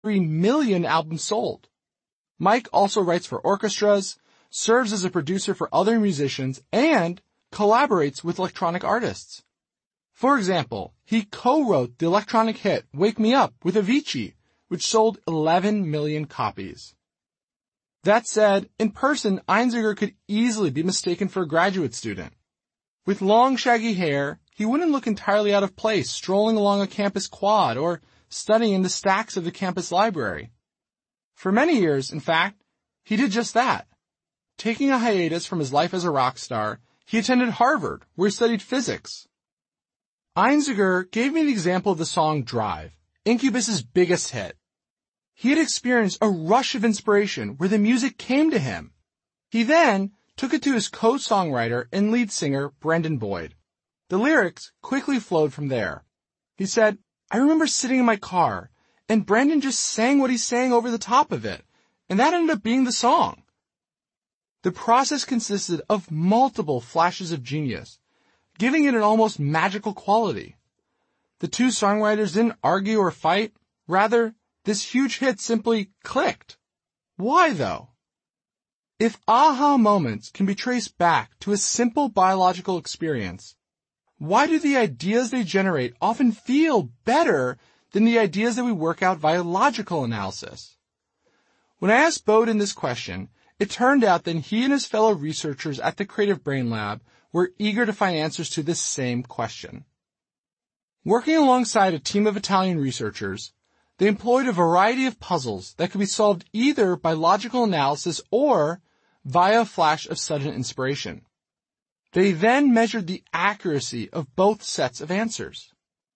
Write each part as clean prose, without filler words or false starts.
million albums sold. Mike also writes for orchestras, serves as a producer for other musicians, and collaborates with electronic artists. For example, he co-wrote the electronic hit Wake Me Up with Avicii, which sold 11 million copies. That said, in person, Einziger could easily be mistaken for a graduate student. With long, shaggy hair, he wouldn't look entirely out of place strolling along a campus quad or studying in the stacks of the campus library. For many years, in fact, he did just that. Taking a hiatus from his life as a rock star, he attended Harvard, where he studied physics. Einziger gave me the example of the song Drive, Incubus's biggest hit. He had experienced a rush of inspiration where the music came to him. He then took it to his co-songwriter and lead singer, Brendan Boyd. The lyrics quickly flowed from there. He said, "I remember sitting in my car, and Brendan just sang what he sang over the top of it, and that ended up being the song." The process consisted of multiple flashes of genius, giving it an almost magical quality. The two songwriters didn't argue or fight. Rather, this huge hit simply clicked. Why, though? If aha moments can be traced back to a simple biological experience, why do the ideas they generate often feel better than the ideas that we work out via logical analysis? When I asked Bowden this question, it turned out that he and his fellow researchers at the Creative Brain Lab were eager to find answers to this same question. Working alongside a team of Italian researchers, they employed a variety of puzzles that could be solved either by logical analysis or via a flash of sudden inspiration. They then measured the accuracy of both sets of answers.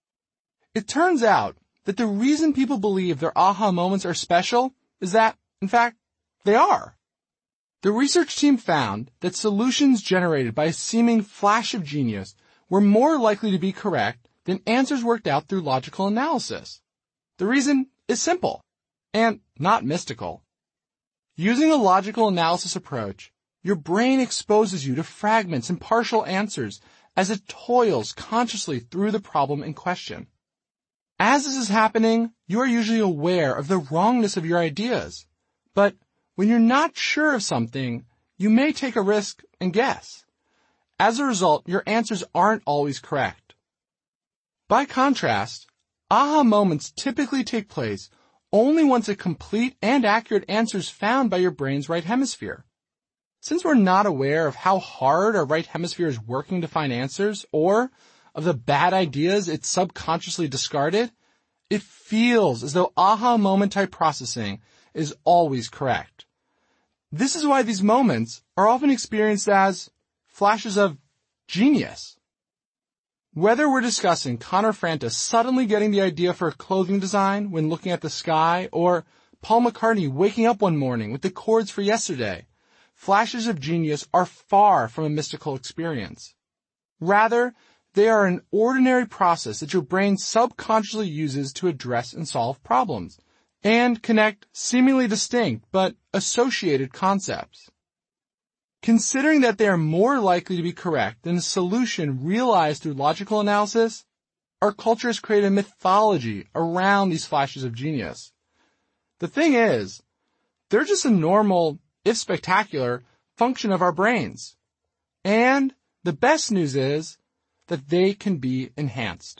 It turns out that the reason people believe their aha moments are special is that, in fact, they are. The research team found that solutions generated by a seeming flash of genius were more likely to be correct than answers worked out through logical analysis. The reason is simple and not mystical. Using a logical analysis approach, your brain exposes you to fragments and partial answers as it toils consciously through the problem in question. As this is happening, you are usually aware of the wrongness of your ideas. But when you're not sure of something, you may take a risk and guess. As a result, your answers aren't always correct. By contrast, aha moments typically take place only once a complete and accurate answer is found by your brain's right hemisphere. Since we're not aware of how hard our right hemisphere is working to find answers or of the bad ideas it subconsciously discarded, it feels as though aha moment type processing is always correct. This is why these moments are often experienced as flashes of genius. Whether we're discussing Connor Franta suddenly getting the idea for a clothing design when looking at the sky, or Paul McCartney waking up one morning with the chords for Yesterday, flashes of genius are far from a mystical experience. Rather, they are an ordinary process that your brain subconsciously uses to address and solve problems, and connect seemingly distinct but associated concepts. Considering that they are more likely to be correct than a solution realized through logical analysis, our culture has created a mythology around these flashes of genius. The thing is, they're just a normal, if spectacular, function of our brains. And the best news is that they can be enhanced.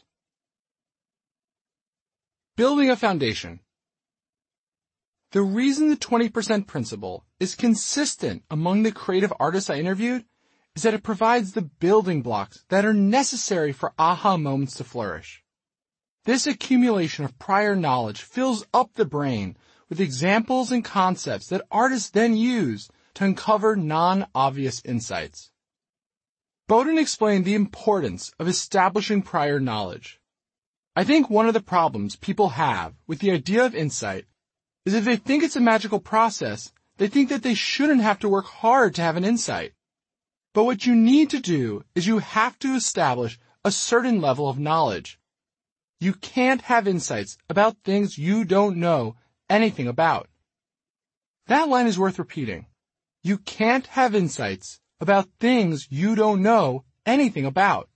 Building a foundation. The reason the 20% principle is consistent among the creative artists I interviewed is that it provides the building blocks that are necessary for aha moments to flourish. This accumulation of prior knowledge fills up the brain with examples and concepts that artists then use to uncover non-obvious insights. Bowden explained the importance of establishing prior knowledge. I think one of the problems people have with the idea of insight is if they think it's a magical process, they think that they shouldn't have to work hard to have an insight. But what you need to do is you have to establish a certain level of knowledge. You can't have insights about things you don't know anything about. That line is worth repeating. You can't have insights about things you don't know anything about.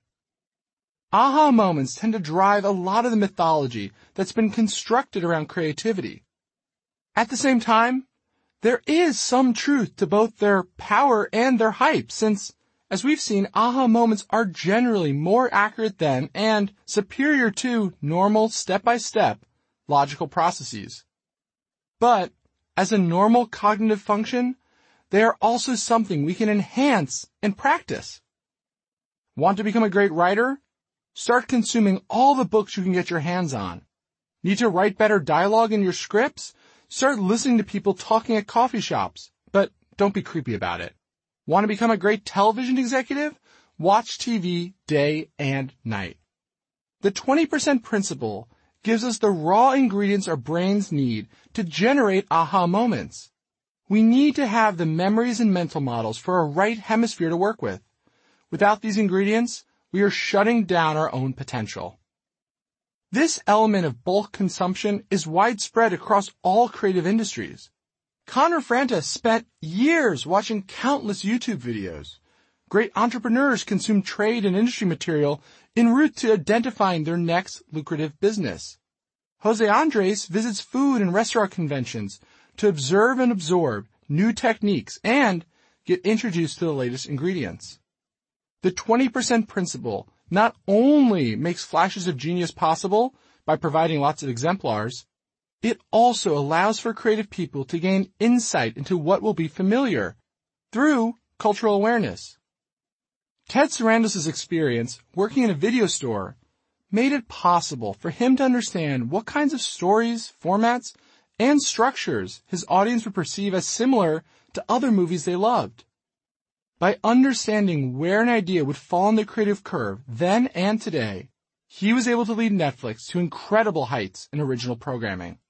Aha moments tend to drive a lot of the mythology that's been constructed around creativity. At the same time, there is some truth to both their power and their hype, since, as we've seen, aha moments are generally more accurate than and superior to normal step-by-step logical processes. But, as a normal cognitive function, they are also something we can enhance and practice. Want to become a great writer? Start consuming all the books you can get your hands on. Need to write better dialogue in your scripts? Start listening to people talking at coffee shops, but don't be creepy about it. Want to become a great television executive? Watch TV day and night. The 20% principle gives us the raw ingredients our brains need to generate aha moments. We need to have the memories and mental models for our right hemisphere to work with. Without these ingredients, we are shutting down our own potential. This element of bulk consumption is widespread across all creative industries. Connor Franta spent years watching countless YouTube videos. Great entrepreneurs consume trade and industry material en route to identifying their next lucrative business. Jose Andres visits food and restaurant conventions to observe and absorb new techniques and get introduced to the latest ingredients. The 20% principle not only makes flashes of genius possible by providing lots of exemplars, it also allows for creative people to gain insight into what will be familiar through cultural awareness. Ted Sarandos' experience working in a video store made it possible for him to understand what kinds of stories, formats, and structures his audience would perceive as similar to other movies they loved. By understanding where an idea would fall in the creative curve then and today, he was able to lead Netflix to incredible heights in original programming.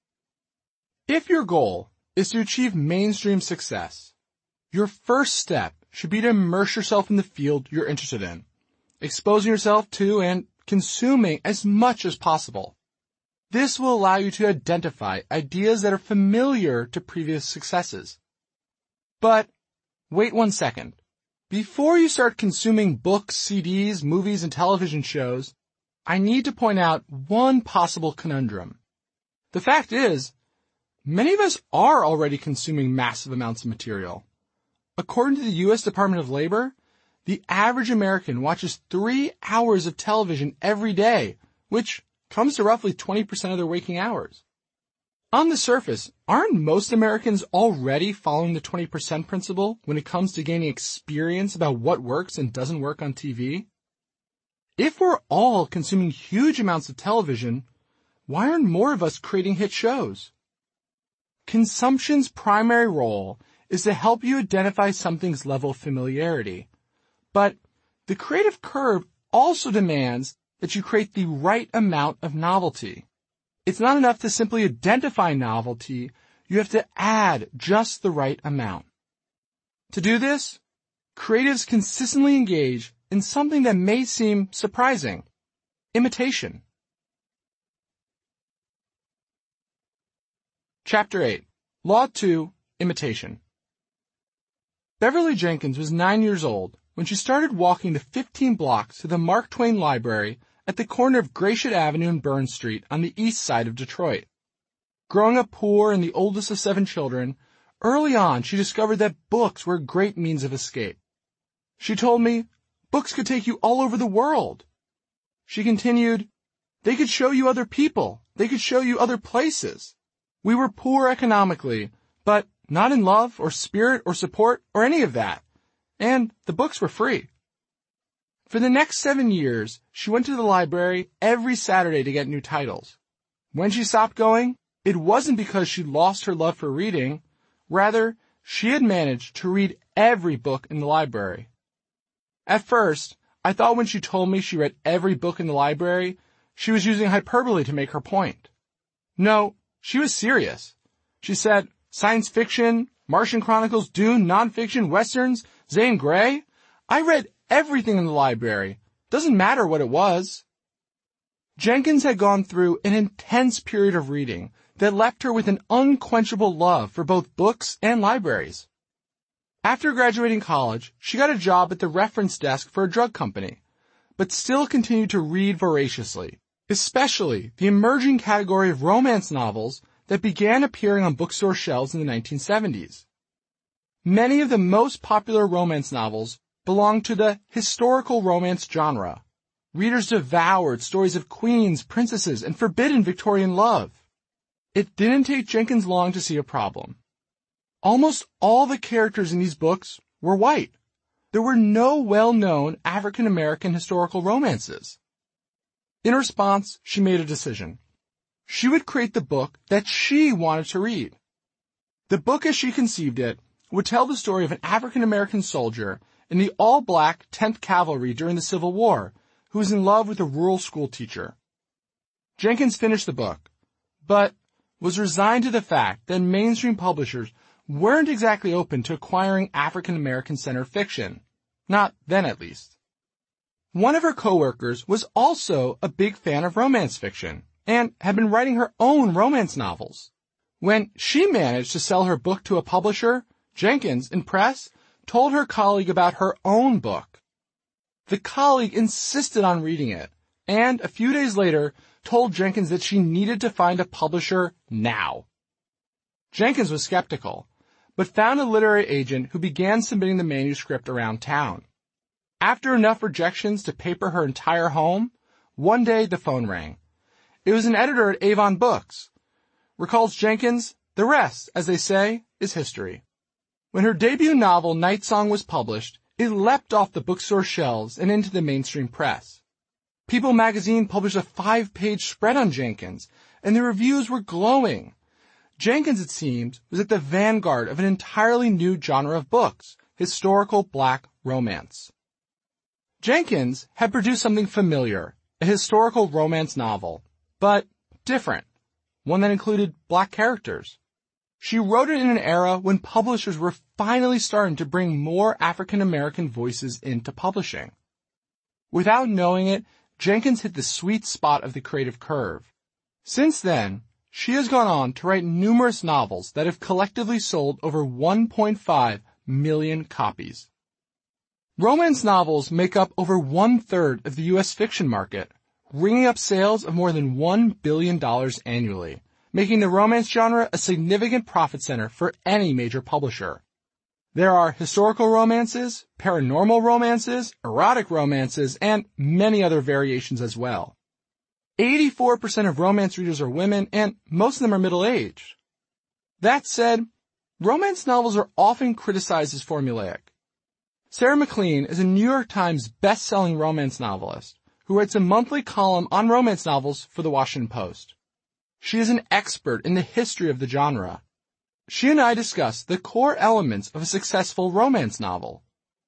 If your goal is to achieve mainstream success, your first step should be to immerse yourself in the field you're interested in, exposing yourself to and consuming as much as possible. This will allow you to identify ideas that are familiar to previous successes. But wait 1 second. Before you start consuming books, CDs, movies, and television shows, I need to point out one possible conundrum. The fact is, many of us are already consuming massive amounts of material. According to the U.S. Department of Labor, the average American watches 3 hours of television every day, which comes to roughly 20% of their waking hours. On the surface, aren't most Americans already following the 20% principle when it comes to gaining experience about what works and doesn't work on TV? If we're all consuming huge amounts of television, why aren't more of us creating hit shows? Consumption's primary role is to help you identify something's level of familiarity. But the creative curve also demands that you create the right amount of novelty. It's not enough to simply identify novelty, you have to add just the right amount. To do this, creatives consistently engage in something that may seem surprising: imitation. Chapter 8. Law 2. Imitation. Beverly Jenkins was 9 years old when she started walking the 15 blocks to the Mark Twain Library at the corner of Gratiot Avenue and Burns Street on the east side of Detroit. Growing up poor and the oldest of 7 children, early on she discovered that books were a great means of escape. She told me, books could take you all over the world. She continued, they could show you other people. They could show you other places. We were poor economically, but not in love or spirit or support or any of that. And the books were free. For the next 7 years, she went to the library every Saturday to get new titles. When she stopped going, it wasn't because she lost her love for reading. Rather, she had managed to read every book in the library. At first, I thought when she told me she read every book in the library, she was using hyperbole to make her point. No, she was serious. She said, science fiction, Martian Chronicles, Dune, nonfiction, westerns, Zane Grey. I read everything in the library. Doesn't matter what it was. Jenkins had gone through an intense period of reading that left her with an unquenchable love for both books and libraries. After graduating college, she got a job at the reference desk for a drug company, but still continued to read voraciously, especially the emerging category of romance novels that began appearing on bookstore shelves in the 1970s. Many of the most popular romance novels belong to the historical romance genre. Readers devoured stories of queens, princesses, and forbidden Victorian love. It didn't take Jenkins long to see a problem. Almost all the characters in these books were white. There were no well-known African-American historical romances. In response, she made a decision. She would create the book that she wanted to read. The book as she conceived it would tell the story of an African-American soldier in the all-black 10th Cavalry during the Civil War who was in love with a rural school teacher. Jenkins finished the book, but was resigned to the fact that mainstream publishers weren't exactly open to acquiring African-American-centered fiction. Not then, at least. One of her coworkers was also a big fan of romance fiction and had been writing her own romance novels. When she managed to sell her book to a publisher, Jenkins, impressed, told her colleague about her own book. The colleague insisted on reading it, and a few days later told Jenkins that she needed to find a publisher now. Jenkins was skeptical, but found a literary agent who began submitting the manuscript around town. After enough rejections to paper her entire home, one day the phone rang. It was an editor at Avon Books. Recalls Jenkins, the rest, as they say, is history. When her debut novel, Night Song, was published, it leapt off the bookstore shelves and into the mainstream press. People magazine published a 5-page spread on Jenkins, and the reviews were glowing. Jenkins, it seems, was at the vanguard of an entirely new genre of books, historical black romance. Jenkins had produced something familiar, a historical romance novel, but different, one that included black characters. She wrote it in an era when publishers were finally starting to bring more African-American voices into publishing. Without knowing it, Jenkins hit the sweet spot of the creative curve. Since then, she has gone on to write numerous novels that have collectively sold over 1.5 million copies. Romance novels make up over 1/3 of the U.S. fiction market, ringing up sales of more than $1 billion annually, making the romance genre a significant profit center for any major publisher. There are historical romances, paranormal romances, erotic romances, and many other variations as well. 84% of romance readers are women, and most of them are middle-aged. That said, romance novels are often criticized as formulaic. Sarah MacLean is a New York Times best-selling romance novelist who writes a monthly column on romance novels for the Washington Post. She is an expert in the history of the genre. She and I discuss the core elements of a successful romance novel.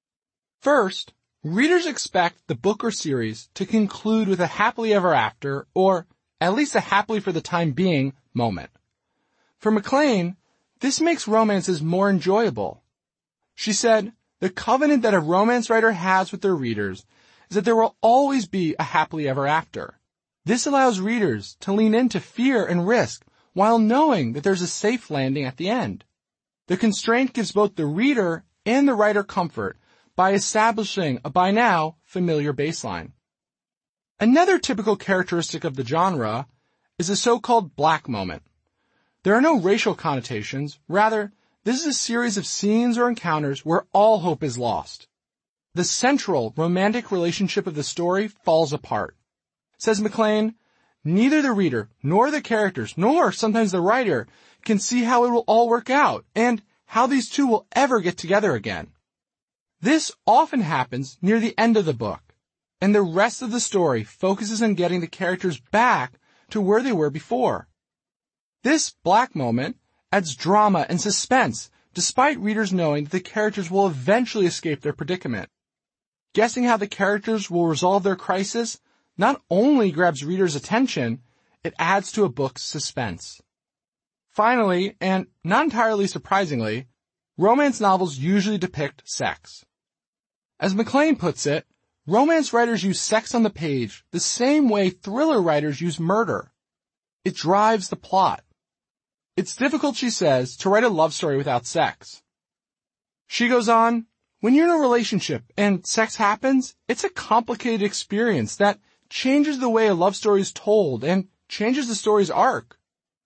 First, readers expect the book or series to conclude with a happily ever after, or at least a happily for the time being, moment. For MacLean, this makes romances more enjoyable. She said, the covenant that a romance writer has with their readers is that there will always be a happily ever after. This allows readers to lean into fear and risk while knowing that there's a safe landing at the end. The constraint gives both the reader and the writer comfort by establishing a by now familiar baseline. Another typical characteristic of the genre is the so-called black moment. There are no racial connotations. Rather, this is a series of scenes or encounters where all hope is lost. The central romantic relationship of the story falls apart. Says MacLean, neither the reader, nor the characters, nor sometimes the writer can see how it will all work out, and how these two will ever get together again. This often happens near the end of the book, and the rest of the story focuses on getting the characters back to where they were before. This black moment adds drama and suspense, despite readers knowing that the characters will eventually escape their predicament. Guessing how the characters will resolve their crisis not only grabs readers' attention, it adds to a book's suspense. Finally, and not entirely surprisingly, romance novels usually depict sex. As MacLean puts it, romance writers use sex on the page the same way thriller writers use murder. It drives the plot. It's difficult, she says, to write a love story without sex. She goes on, when you're in a relationship and sex happens, it's a complicated experience that changes the way a love story is told and changes the story's arc.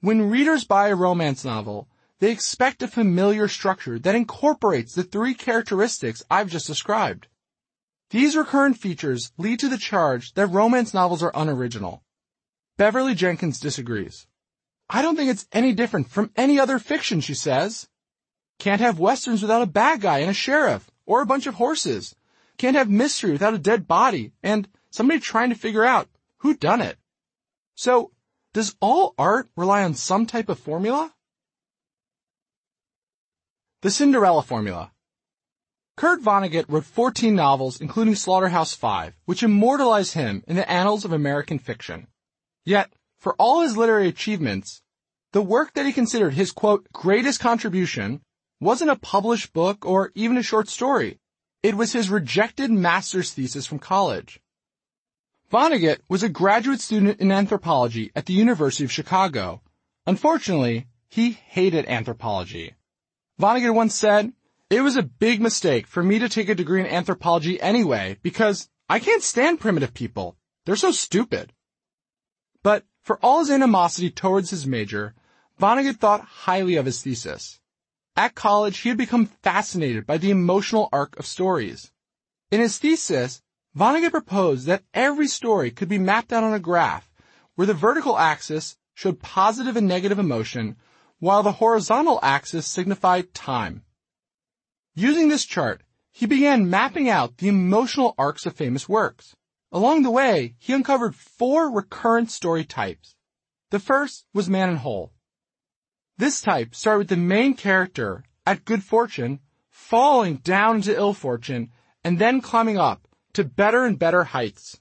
When readers buy a romance novel, they expect a familiar structure that incorporates the three characteristics I've just described. These recurrent features lead to the charge that romance novels are unoriginal. Beverly Jenkins disagrees. I don't think it's any different from any other fiction, she says. Can't have westerns without a bad guy and a sheriff, or a bunch of horses. Can't have mystery without a dead body, and somebody trying to figure out who done it. So, does all art rely on some type of formula? The Cinderella Formula. Kurt Vonnegut wrote 14 novels, including Slaughterhouse-Five, which immortalized him in the annals of American fiction. Yet, for all his literary achievements, the work that he considered his, quote, greatest contribution wasn't a published book or even a short story. It was his rejected master's thesis from college. Vonnegut was a graduate student in anthropology at the University of Chicago. Unfortunately, he hated anthropology. Vonnegut once said, "It was a big mistake for me to take a degree in anthropology anyway, because I can't stand primitive people. They're so stupid." But for all his animosity towards his major, Vonnegut thought highly of his thesis. At college, he had become fascinated by the emotional arc of stories. In his thesis, Vonnegut proposed that every story could be mapped out on a graph, where the vertical axis showed positive and negative emotion, while the horizontal axis signified time. Using this chart, he began mapping out the emotional arcs of famous works. Along the way, he uncovered 4 recurrent story types. The first was Man in Whole. This type started with the main character, at good fortune, falling down into ill fortune, and then climbing up to better and better heights.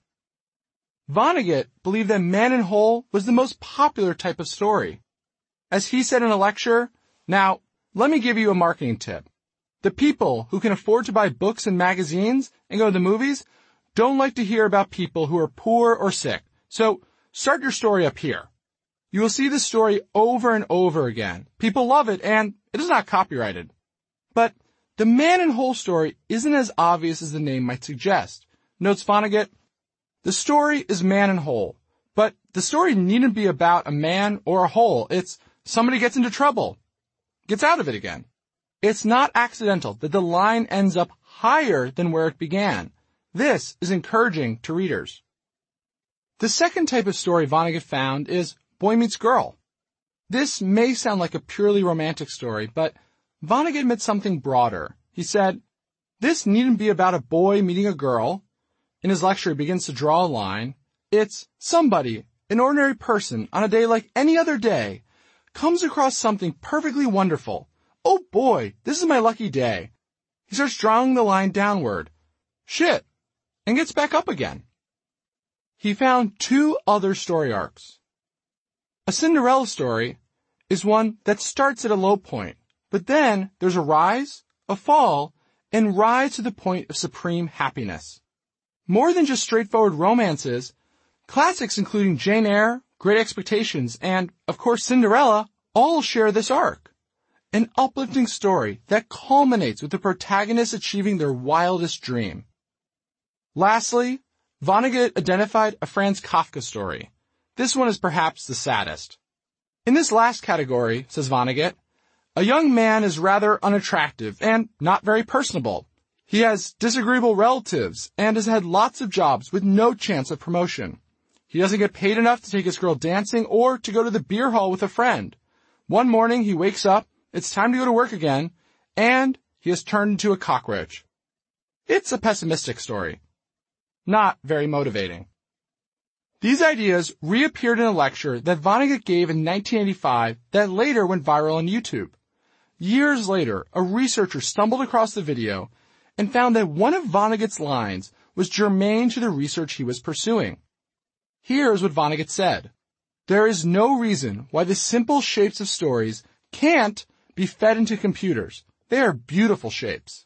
Vonnegut believed that Man in Whole was the most popular type of story. As he said in a lecture, "Now, let me give you a marketing tip. The people who can afford to buy books and magazines and go to the movies don't like to hear about people who are poor or sick. So start your story up here. You will see this story over and over again. People love it, and it is not copyrighted." But the Man in Whole story isn't as obvious as the name might suggest. Notes Vonnegut, "The story is Man in Whole, but the story needn't be about a man or a hole. It's somebody gets into trouble, gets out of it again. It's not accidental that the line ends up higher than where it began. This is encouraging to readers." The second type of story Vonnegut found is Boy Meets Girl. This may sound like a purely romantic story, but Vonnegut meant something broader. He said, this needn't be about a boy meeting a girl. In his lecture, he begins to draw a line. It's somebody, an ordinary person, on a day like any other day, comes across something perfectly wonderful. Oh boy, this is my lucky day. He starts drawing the line downward. Shit. And gets back up again. He found 2 other story arcs. A Cinderella story is one that starts at a low point, but then there's a rise, a fall, and rise to the point of supreme happiness. More than just straightforward romances, classics including Jane Eyre, Great Expectations, and, of course, Cinderella all share this arc. An uplifting story that culminates with the protagonist achieving their wildest dream. Lastly, Vonnegut identified a Franz Kafka story. This one is perhaps the saddest. In this last category, says Vonnegut, a young man is rather unattractive and not very personable. He has disagreeable relatives and has had lots of jobs with no chance of promotion. He doesn't get paid enough to take his girl dancing or to go to the beer hall with a friend. One morning he wakes up, it's time to go to work again, and he has turned into a cockroach. It's a pessimistic story. Not very motivating. These ideas reappeared in a lecture that Vonnegut gave in 1985 that later went viral on YouTube. Years later, a researcher stumbled across the video and found that one of Vonnegut's lines was germane to the research he was pursuing. Here's what Vonnegut said. There is no reason why the simple shapes of stories can't be fed into computers. They are beautiful shapes.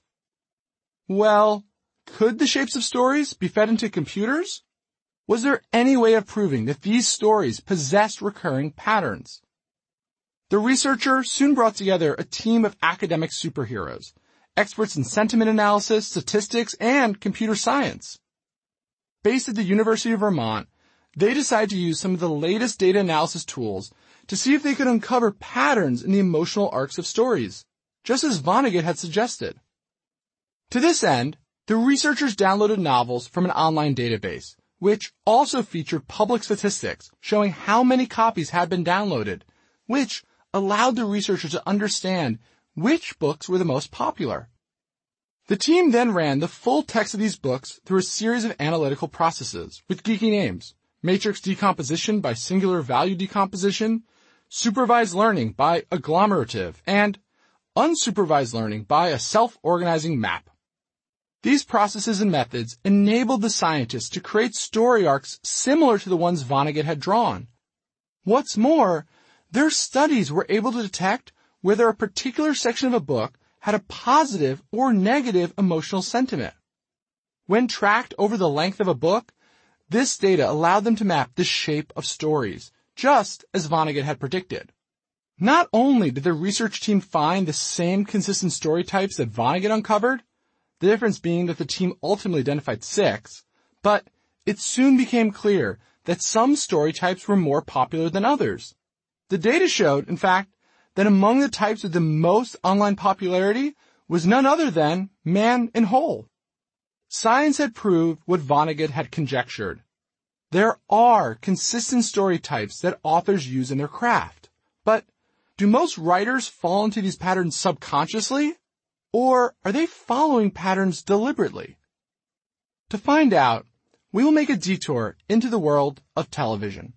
Well, could the shapes of stories be fed into computers? Was there any way of proving that these stories possessed recurring patterns? The researcher soon brought together a team of academic superheroes, experts in sentiment analysis, statistics, and computer science. Based at the University of Vermont, they decided to use some of the latest data analysis tools to see if they could uncover patterns in the emotional arcs of stories, just as Vonnegut had suggested. To this end, the researchers downloaded novels from an online database, which also featured public statistics showing how many copies had been downloaded, which allowed the researchers to understand which books were the most popular. The team then ran the full text of these books through a series of analytical processes with geeky names: matrix decomposition by singular value decomposition, supervised learning by agglomerative, and unsupervised learning by a self-organizing map. These processes and methods enabled the scientists to create story arcs similar to the ones Vonnegut had drawn. What's more, their studies were able to detect whether a particular section of a book had a positive or negative emotional sentiment. When tracked over the length of a book, this data allowed them to map the shape of stories, just as Vonnegut had predicted. Not only did the research team find the same consistent story types that Vonnegut uncovered, the difference being that the team ultimately identified 6, but it soon became clear that some story types were more popular than others. The data showed, in fact, that among the types with the most online popularity was none other than man and whole. Science had proved what Vonnegut had conjectured. There are consistent story types that authors use in their craft, but do most writers fall into these patterns subconsciously, or are they following patterns deliberately? To find out, we will make a detour into the world of television.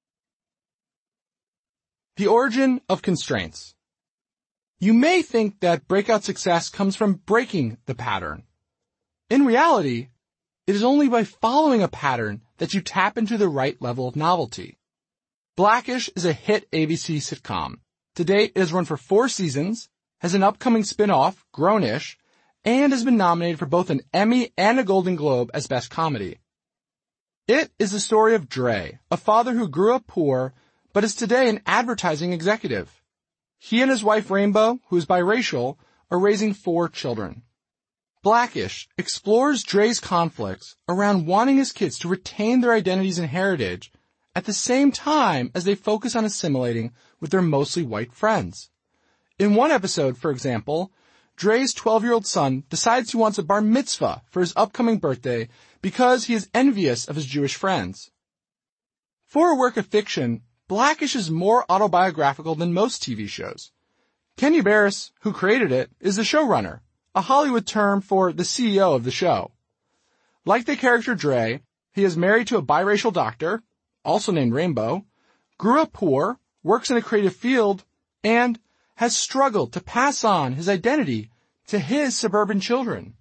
The origin of constraints. You may think that breakout success comes from breaking the pattern. In reality, it is only by following a pattern that you tap into the right level of novelty. Black-ish is a hit ABC sitcom. To date, it has run for 4 seasons, has an upcoming spin-off, Grown-ish, and has been nominated for both an Emmy and a Golden Globe as Best Comedy. It is the story of Dre, a father who grew up poor but is today an advertising executive. He and his wife Rainbow, who is biracial, are raising 4 children. Black-ish explores Dre's conflicts around wanting his kids to retain their identities and heritage at the same time as they focus on assimilating with their mostly white friends. In one episode, for example, Dre's 12-year-old son decides he wants a bar mitzvah for his upcoming birthday because he is envious of his Jewish friends. For a work of fiction, Black-ish is more autobiographical than most TV shows. Kenya Barris, who created it, is the showrunner, a Hollywood term for the CEO of the show. Like the character Dre, he is married to a biracial doctor, also named Rainbow, grew up poor, works in a creative field, and has struggled to pass on his identity to his suburban children.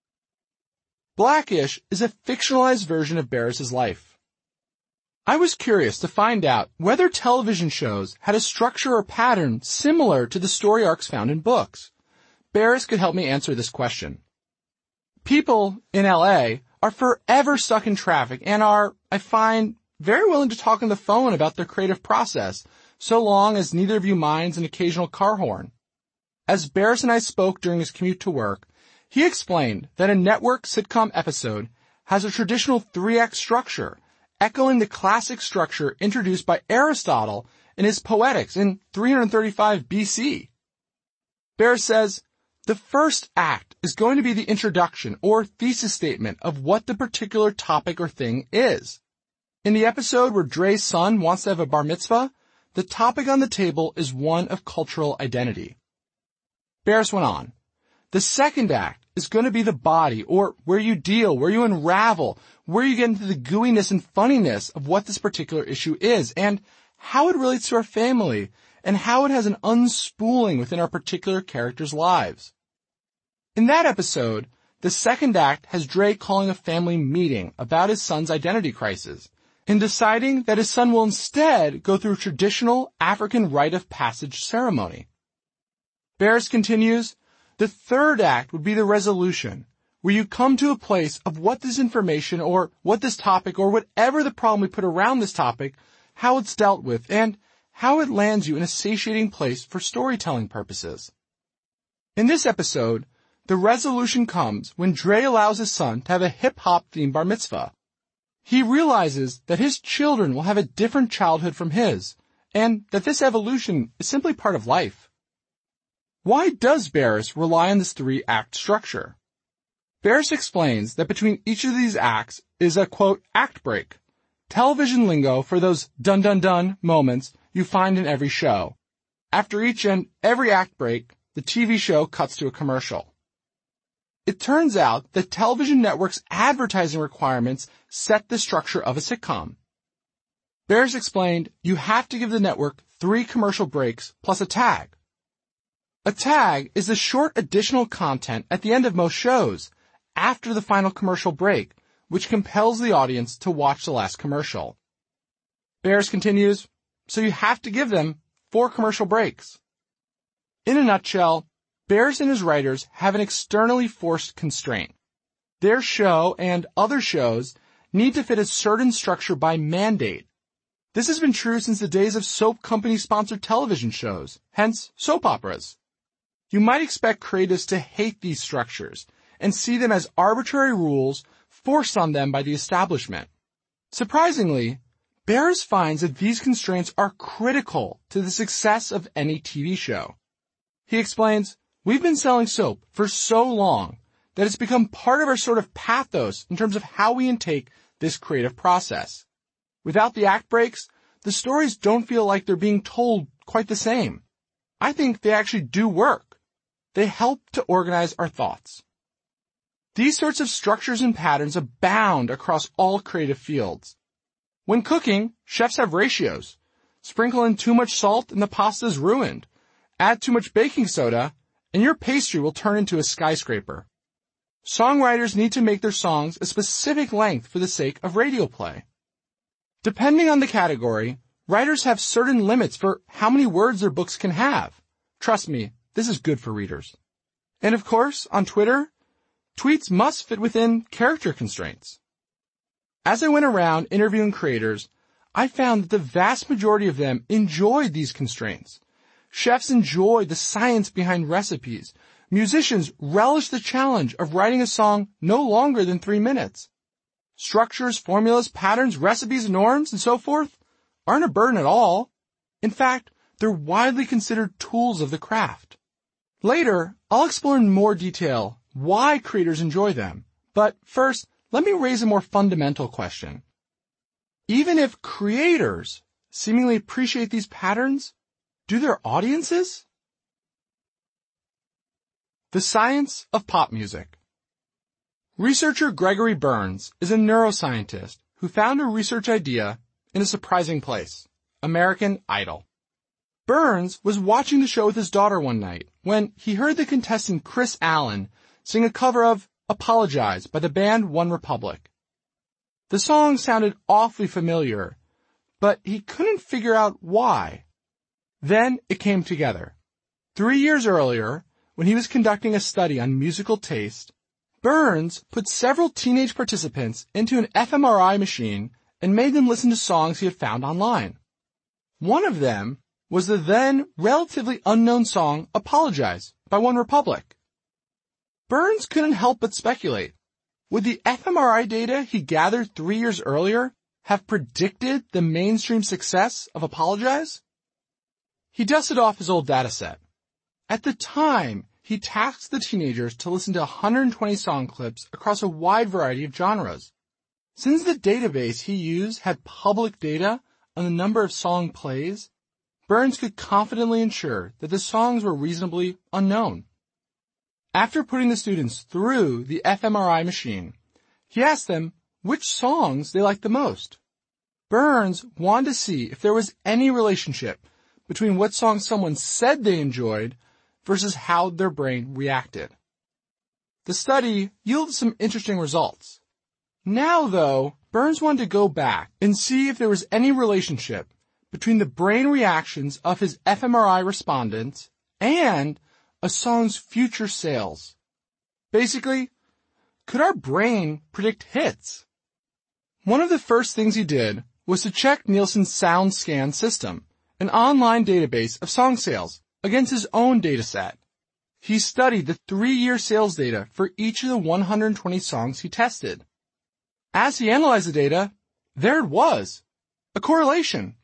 Black-ish is a fictionalized version of Barris's life. I was curious to find out whether television shows had a structure or pattern similar to the story arcs found in books. Barris could help me answer this question. People in LA are forever stuck in traffic and are, I find, very willing to talk on the phone about their creative process, so long as neither of you minds an occasional car horn. As Barris and I spoke during his commute to work, he explained that a network sitcom episode has a traditional 3-act structure, echoing the classic structure introduced by Aristotle in his Poetics in 335 BC. Barris says, the first act is going to be the introduction or thesis statement of what the particular topic or thing is. In the episode where Dre's son wants to have a bar mitzvah, the topic on the table is one of cultural identity. Barris went on. The second act is going to be the body, or where you deal, where you unravel, where you get into the gooiness and funniness of what this particular issue is, and how it relates to our family, and how it has an unspooling within our particular characters' lives. In that episode, the second act has Dre calling a family meeting about his son's identity crisis, and deciding that his son will instead go through a traditional African rite of passage ceremony. Barris continues, the third act would be the resolution, where you come to a place of what this information or what this topic or whatever the problem we put around this topic, how it's dealt with, and how it lands you in a satiating place for storytelling purposes. In this episode, the resolution comes when Dre allows his son to have a hip-hop themed bar mitzvah. He realizes that his children will have a different childhood from his, and that this evolution is simply part of life. Why does Barris rely on this 3-act structure? Barris explains that between each of these acts is a, quote, act break, television lingo for those dun-dun-dun moments you find in every show. After each and every act break, the TV show cuts to a commercial. It turns out that television networks' advertising requirements set the structure of a sitcom. Barris explained you have to give the network 3 commercial breaks plus a tag. A tag is the short additional content at the end of most shows, after the final commercial break, which compels the audience to watch the last commercial. Barris continues, so you have to give them 4 commercial breaks. In a nutshell, Barris and his writers have an externally forced constraint. Their show and other shows need to fit a certain structure by mandate. This has been true since the days of soap company-sponsored television shows, hence soap operas. You might expect creatives to hate these structures and see them as arbitrary rules forced on them by the establishment. Surprisingly, Barris finds that these constraints are critical to the success of any TV show. He explains, we've been selling soap for so long that it's become part of our sort of pathos in terms of how we intake this creative process. Without the act breaks, the stories don't feel like they're being told quite the same. I think they actually do work. They help to organize our thoughts. These sorts of structures and patterns abound across all creative fields. When cooking, chefs have ratios. Sprinkle in too much salt and the pasta is ruined. Add too much baking soda, and your pastry will turn into a skyscraper. Songwriters need to make their songs a specific length for the sake of radio play. Depending on the category, writers have certain limits for how many words their books can have. Trust me, this is good for readers. And of course, on Twitter, tweets must fit within character constraints. As I went around interviewing creators, I found that the vast majority of them enjoyed these constraints. Chefs enjoy the science behind recipes. Musicians relish the challenge of writing a song no longer than 3 minutes. Structures, formulas, patterns, recipes, norms, and so forth aren't a burden at all. In fact, they're widely considered tools of the craft. Later, I'll explore in more detail why creators enjoy them. But first, let me raise a more fundamental question. Even if creators seemingly appreciate these patterns, do their audiences? The science of pop music. Researcher Gregory Burns is a neuroscientist who found a research idea in a surprising place, American Idol. Burns was watching the show with his daughter one night when he heard the contestant Chris Allen sing a cover of Apologize by the band OneRepublic. The song sounded awfully familiar, but he couldn't figure out why. Then it came together. 3 years earlier, when he was conducting a study on musical taste, Burns put several teenage participants into an fMRI machine and made them listen to songs he had found online. One of them was the then relatively unknown song Apologize by OneRepublic. Burns couldn't help but speculate. Would the fMRI data he gathered 3 years earlier have predicted the mainstream success of Apologize? He dusted off his old dataset. At the time, he tasked the teenagers to listen to 120 song clips across a wide variety of genres. Since the database he used had public data on the number of song plays, Burns could confidently ensure that the songs were reasonably unknown. After putting the students through the fMRI machine, he asked them which songs they liked the most. Burns wanted to see if there was any relationship between what songs someone said they enjoyed versus how their brain reacted. The study yielded some interesting results. Now, though, Burns wanted to go back and see if there was any relationship between the brain reactions of his fMRI respondents and a song's future sales. Basically, could our brain predict hits? One of the first things he did was to check Nielsen's SoundScan system, an online database of song sales, against his own dataset. He studied the 3-year sales data for each of the 120 songs he tested. As he analyzed the data, there it was, a correlation.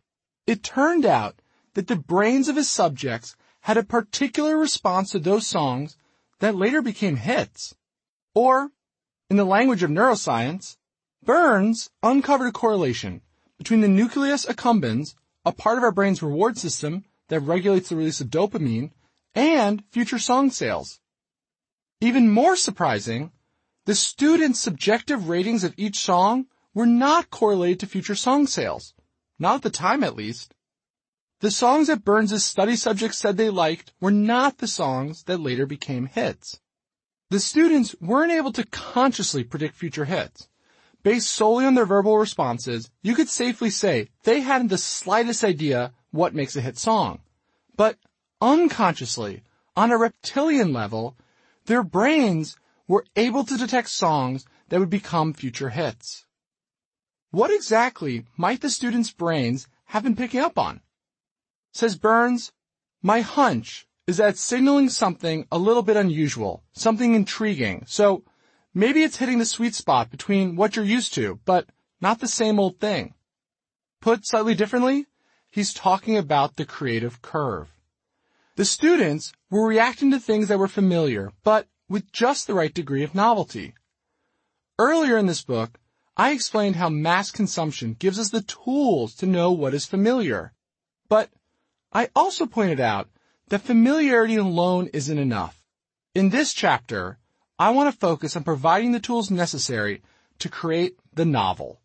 It turned out that the brains of his subjects had a particular response to those songs that later became hits. Or, in the language of neuroscience, Burns uncovered a correlation between the nucleus accumbens, a part of our brain's reward system that regulates the release of dopamine, and future song sales. Even more surprising, the students' subjective ratings of each song were not correlated to future song sales. Not at the time, at least. The songs that Burns' study subjects said they liked were not the songs that later became hits. The students weren't able to consciously predict future hits. Based solely on their verbal responses, you could safely say they hadn't the slightest idea what makes a hit song. But unconsciously, on a reptilian level, their brains were able to detect songs that would become future hits. What exactly might the students' brains have been picking up on? Says Burns, my hunch is that it's signaling something a little bit unusual, something intriguing, so maybe it's hitting the sweet spot between what you're used to, but not the same old thing. Put slightly differently, he's talking about the creative curve. The students were reacting to things that were familiar, but with just the right degree of novelty. Earlier in this book, I explained how mass consumption gives us the tools to know what is familiar. But I also pointed out that familiarity alone isn't enough. In this chapter, I want to focus on providing the tools necessary to create the novel.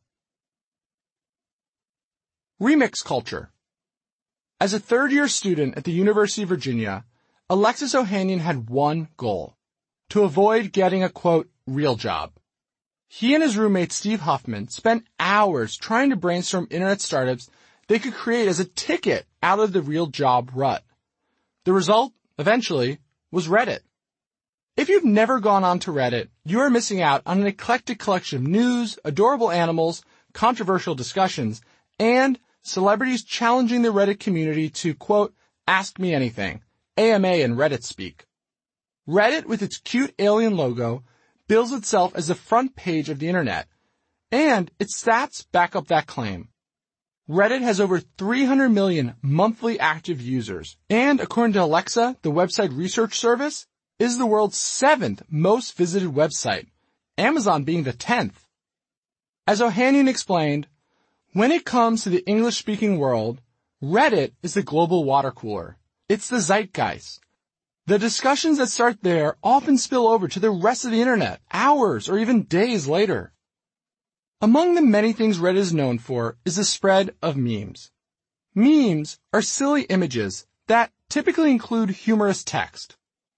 Remix culture. As a third-year student at the University of Virginia, Alexis Ohanian had one goal: to avoid getting a, quote, real job. He and his roommate Steve Huffman spent hours trying to brainstorm internet startups they could create as a ticket out of the real job rut. The result, eventually, was Reddit. If you've never gone on to Reddit, you are missing out on an eclectic collection of news, adorable animals, controversial discussions, and celebrities challenging the Reddit community to, quote, ask me anything, AMA in Reddit speak. Reddit, with its cute alien logo, bills itself as the front page of the internet, and its stats back up that claim. Reddit has over 300 million monthly active users, and according to Alexa, the website research service, is the world's 7th most visited website, Amazon being the 10th. As Ohanian explained, when it comes to the English-speaking world, Reddit is the global water cooler. It's the zeitgeist. The discussions that start there often spill over to the rest of the internet, hours or even days later. Among the many things Reddit is known for is the spread of memes. Memes are silly images that typically include humorous text.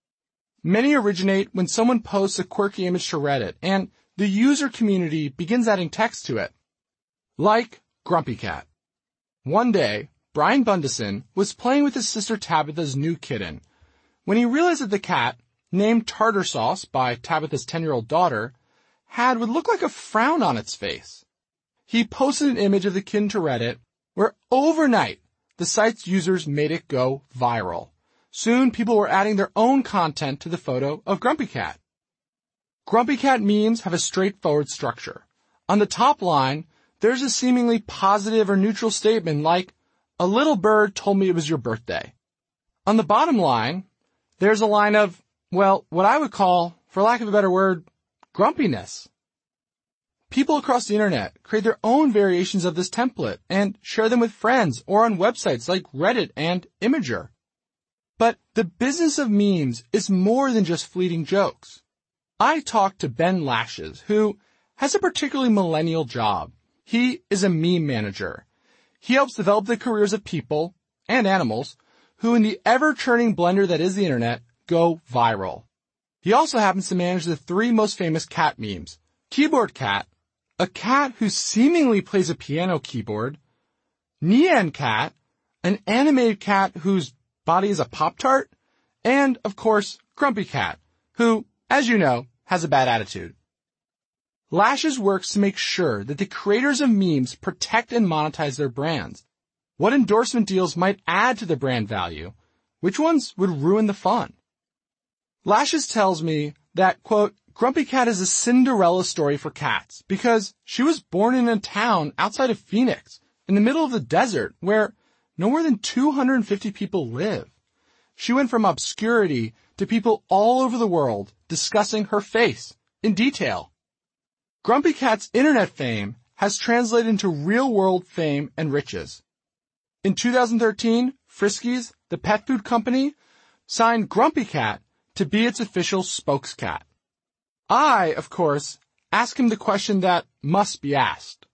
Many originate when someone posts a quirky image to Reddit and the user community begins adding text to it. Like Grumpy Cat. One day, Brian Bundison was playing with his sister Tabitha's new kitten when he realized that the cat, named Tartar Sauce by Tabitha's 10-year-old daughter, had what looked like a frown on its face. He posted an image of the kitten to Reddit, where overnight the site's users made it go viral. Soon people were adding their own content to the photo of Grumpy Cat. Grumpy Cat memes have a straightforward structure. On the top line, there's a seemingly positive or neutral statement like, a little bird told me it was your birthday. On the bottom line, there's a line of, well, what I would call, for lack of a better word, grumpiness. People across the internet create their own variations of this template and share them with friends or on websites like Reddit and Imgur. But the business of memes is more than just fleeting jokes. I talked to Ben Lashes, who has a particularly millennial job. He is a meme manager. He helps develop the careers of people and animals who, in the ever-churning blender that is the internet, go viral. He also happens to manage the 3 most famous cat memes: Keyboard Cat, a cat who seemingly plays a piano keyboard; Nyan Cat, an animated cat whose body is a Pop-Tart; and, of course, Grumpy Cat, who, as you know, has a bad attitude. Lashes works to make sure that the creators of memes protect and monetize their brands. What endorsement deals might add to the brand value? Which ones would ruin the fun? Lashes tells me that, quote, Grumpy Cat is a Cinderella story for cats because she was born in a town outside of Phoenix, in the middle of the desert, where no more than 250 people live. She went from obscurity to people all over the world discussing her face in detail. Grumpy Cat's internet fame has translated into real-world fame and riches. In 2013, Friskies, the pet food company, signed Grumpy Cat to be its official spokescat. I, of course, asked him the question that must be asked.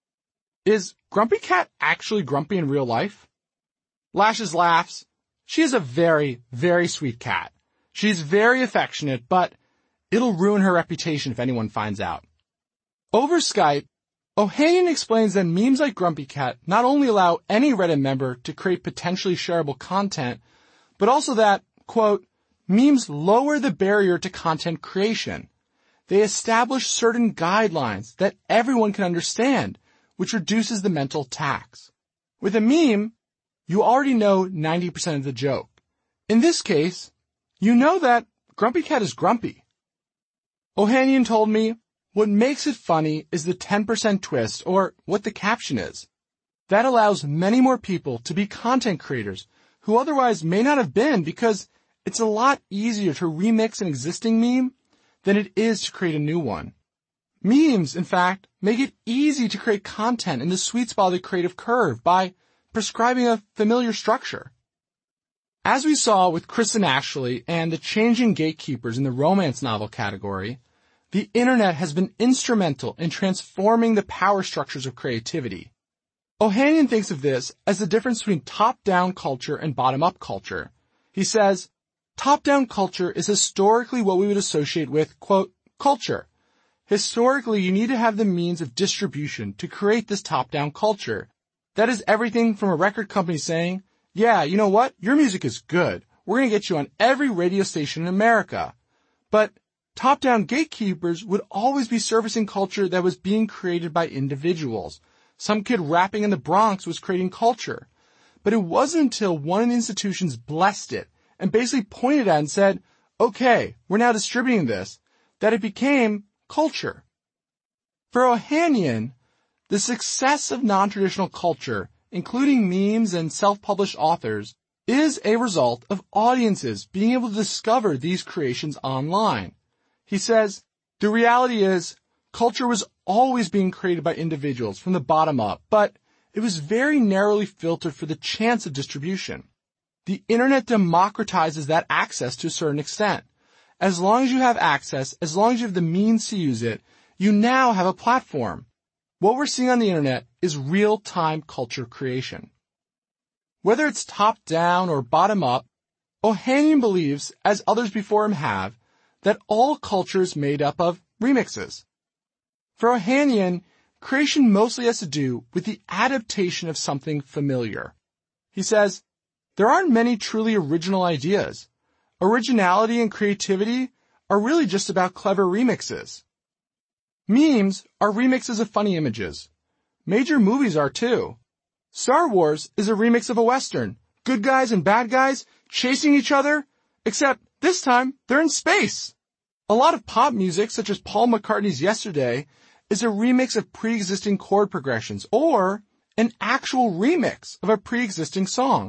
Is Grumpy Cat actually grumpy in real life? Lashes laughs. She is a very, very sweet cat. She's very affectionate, but it'll ruin her reputation if anyone finds out. Over Skype, Ohanian explains that memes like Grumpy Cat not only allow any Reddit member to create potentially shareable content, but also that, quote, memes lower the barrier to content creation. They establish certain guidelines that everyone can understand, which reduces the mental tax. With a meme, you already know 90% of the joke. In this case, you know that Grumpy Cat is grumpy. Ohanian told me, what makes it funny is the 10% twist, or what the caption is. That allows many more people to be content creators who otherwise may not have been, because it's a lot easier to remix an existing meme than it is to create a new one. Memes, in fact, make it easy to create content in the sweet spot of the creative curve by prescribing a familiar structure. As we saw with Chris and Ashley and the changing gatekeepers in the romance novel category, the internet has been instrumental in transforming the power structures of creativity. Ohanian thinks of this as the difference between top-down culture and bottom-up culture. He says, top-down culture is historically what we would associate with, quote, culture. Historically, you need to have the means of distribution to create this top-down culture. That is everything from a record company saying, yeah, you know what? Your music is good. We're going to get you on every radio station in America. But top-down gatekeepers would always be servicing culture that was being created by individuals. Some kid rapping in the Bronx was creating culture. But it wasn't until one of the institutions blessed it and basically pointed at it and said, okay, we're now distributing this, that it became culture. For Ohanian, the success of non-traditional culture, including memes and self-published authors, is a result of audiences being able to discover these creations online. He says, the reality is, culture was always being created by individuals from the bottom up, but it was very narrowly filtered for the chance of distribution. The internet democratizes that access to a certain extent. As long as you have access, as long as you have the means to use it, you now have a platform. What we're seeing on the internet is real-time culture creation. Whether it's top-down or bottom-up, Ohanian believes, as others before him have, that all culture is made up of remixes. For Ohanian, creation mostly has to do with the adaptation of something familiar. He says, there aren't many truly original ideas. Originality and creativity are really just about clever remixes. Memes are remixes of funny images. Major movies are too. Star Wars is a remix of a Western. Good guys and bad guys chasing each other, except this time they're in space. A lot of pop music, such as Paul McCartney's Yesterday, is a remix of pre-existing chord progressions or an actual remix of a pre-existing song.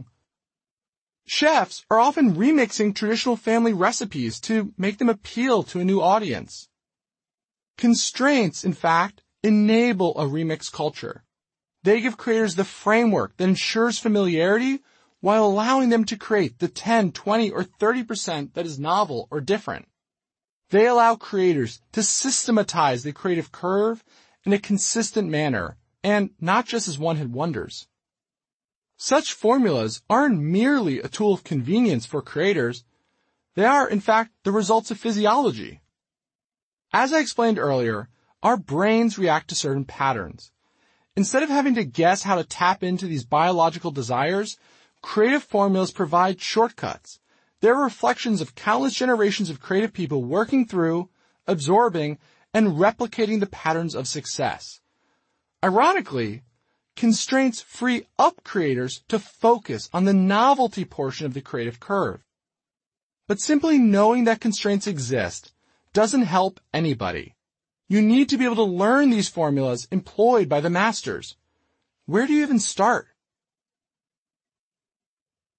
Chefs are often remixing traditional family recipes to make them appeal to a new audience. Constraints, in fact, enable a remix culture. They give creators the framework that ensures familiarity while allowing them to create the 10, 20, or 30% that is novel or different. They allow creators to systematize the creative curve in a consistent manner, and not just as one-hit wonders. Such formulas aren't merely a tool of convenience for creators. They are, in fact, the results of physiology. As I explained earlier, our brains react to certain patterns. Instead of having to guess how to tap into these biological desires, creative formulas provide shortcuts. They're reflections of countless generations of creative people working through, absorbing, and replicating the patterns of success. Ironically, constraints free up creators to focus on the novelty portion of the creative curve. But simply knowing that constraints exist doesn't help anybody. You need to be able to learn these formulas employed by the masters. Where do you even start?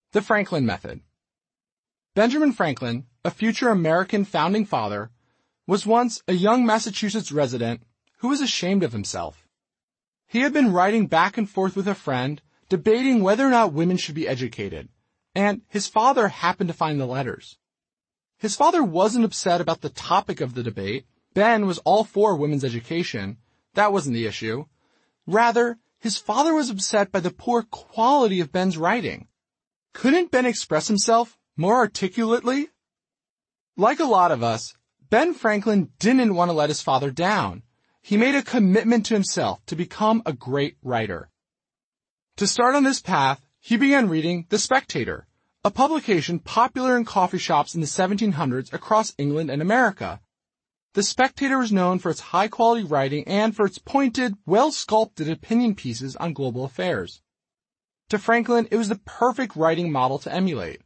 The Franklin Method. Benjamin Franklin, a future American founding father, was once a young Massachusetts resident who was ashamed of himself. He had been writing back and forth with a friend, debating whether or not women should be educated, and his father happened to find the letters. His father wasn't upset about the topic of the debate. Ben was all for women's education. That wasn't the issue. Rather, his father was upset by the poor quality of Ben's writing. Couldn't Ben express himself more articulately? Like a lot of us, Ben Franklin didn't want to let his father down. He made a commitment to himself to become a great writer. To start on this path, he began reading The Spectator, a publication popular in coffee shops in the 1700s across England and America. The Spectator was known for its high-quality writing and for its pointed, well-sculpted opinion pieces on global affairs. To Franklin, it was the perfect writing model to emulate.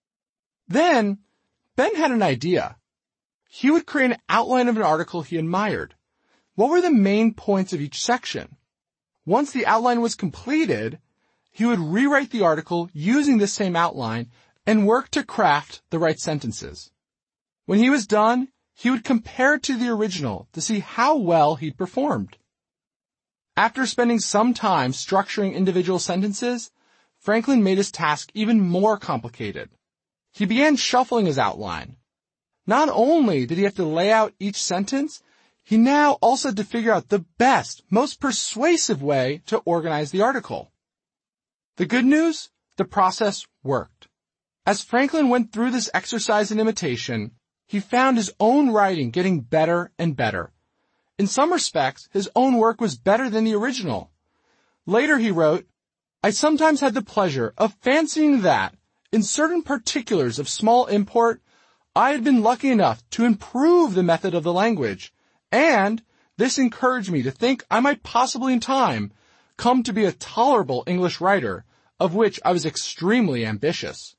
Then, Ben had an idea. He would create an outline of an article he admired. What were the main points of each section? Once the outline was completed, he would rewrite the article using this same outline and work to craft the right sentences. When he was done, he would compare it to the original to see how well he'd performed. After spending some time structuring individual sentences, Franklin made his task even more complicated. He began shuffling his outline. Not only did he have to lay out each sentence, he now also had to figure out the best, most persuasive way to organize the article. The good news? The process worked. As Franklin went through this exercise in imitation, he found his own writing getting better and better. In some respects, his own work was better than the original. Later he wrote, "I sometimes had the pleasure of fancying that, in certain particulars of small import, I had been lucky enough to improve the method of the language, and this encouraged me to think I might possibly in time come to be a tolerable English writer, of which I was extremely ambitious."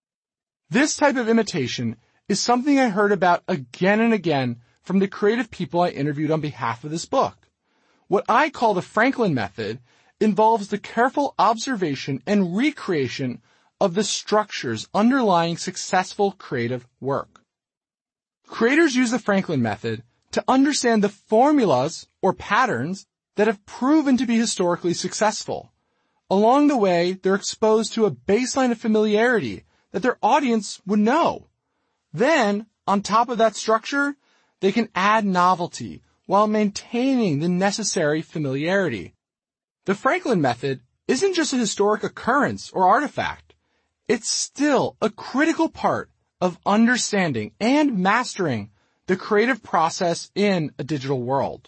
This type of imitation is something I heard about again and again from the creative people I interviewed on behalf of this book. What I call the Franklin Method involves the careful observation and recreation of the structures underlying successful creative work. Creators use the Franklin Method to understand the formulas or patterns that have proven to be historically successful. Along the way, they're exposed to a baseline of familiarity that their audience would know. Then, on top of that structure, they can add novelty while maintaining the necessary familiarity. The Franklin Method isn't just a historic occurrence or artifact. It's still a critical part of understanding and mastering the creative process in a digital world.